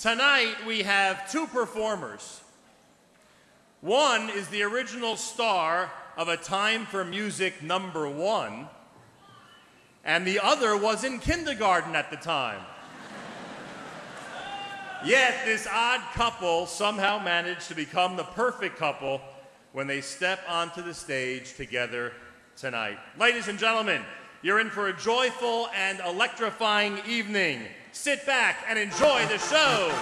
Tonight we have two performers. One is the original star of A Time for Music #1, and the other was in kindergarten at the time. Yet this odd couple somehow managed to become the perfect couple when they step onto the stage together tonight. Ladies and gentlemen, you're in for a joyful and electrifying evening. Sit back and enjoy the show.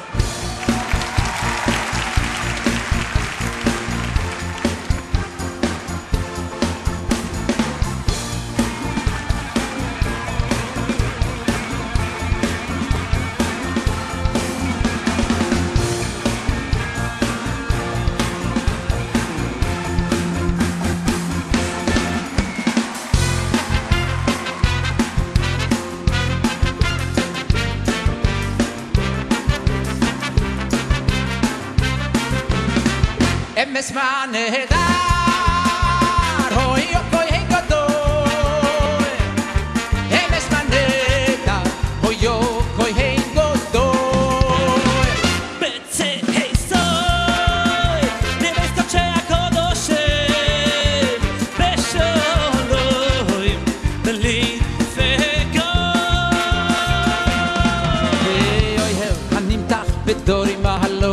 Emes manehedar, hoy okoy hengodoy. Emes manehedar, hoy okoy hengodoy. Betze heisoy, nemes koche akodoshem, besholoim, beli fegoy. Hey, oy hel, hanim tach bedori mahalo.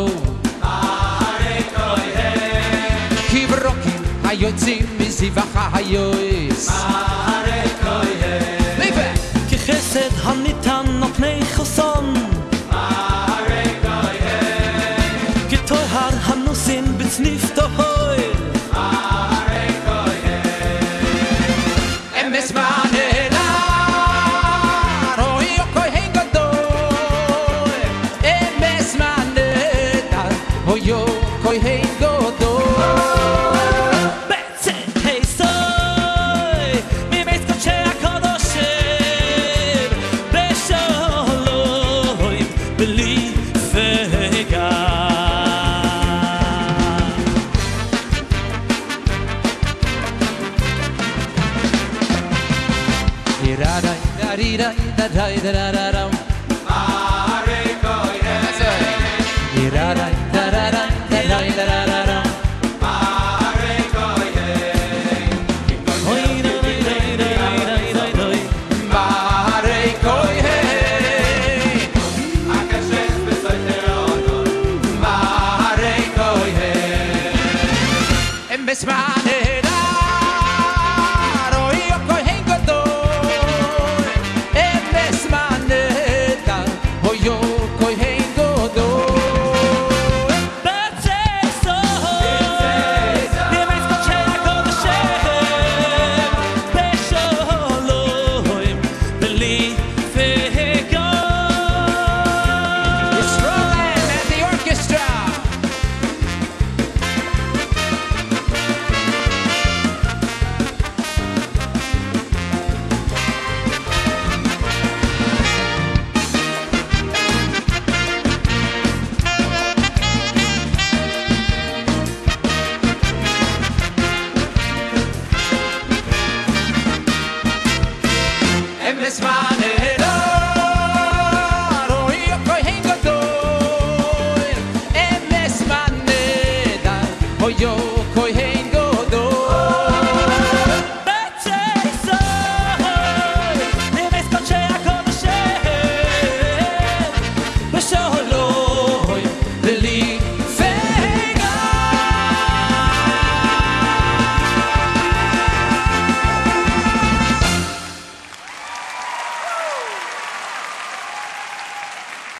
Hayotzim mizivacha hayois. Ma'arei koyeh, ki chesed hanitan al pnei choson. Ma'arei koyeh, ki tohar hanusin b'tznif tohoy. Ma'arei koyeh, Emes manehedar, hoy okoy hengodoy. Emes manehedar, hoy okoy hengodoy. Ma'arei koyeh, ma'arei koyeh, ma'arei koyeh.